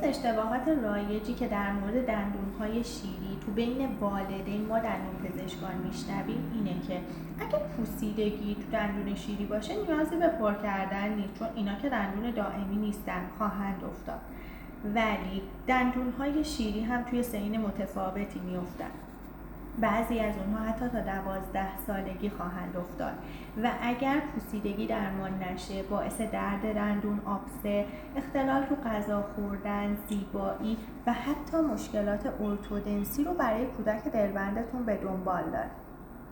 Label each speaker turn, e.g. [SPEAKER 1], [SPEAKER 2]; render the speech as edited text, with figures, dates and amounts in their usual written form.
[SPEAKER 1] اشتباهات رایجی که در مورد دندون‌های شیری تو بین والدین ما دندون پزشکان میشنویم اینه که اگه پوسیدگی تو دندون شیری باشه نیازی به پر کردن نیست، چون اینا که دندون دائمی نیستن، خواهند افتاد. ولی دندون‌های شیری هم توی سنین متفاوتی میافتن. بعضی از اونها حتی تا 12 سالگی خواهند افتاد و اگر پوسیدگی درمان نشه باعث درد دندون، آبسه، اختلال تو غذا خوردن، زیبایی و حتی مشکلات ارتودنسی رو برای کودک دلبندتون به دنبال داره.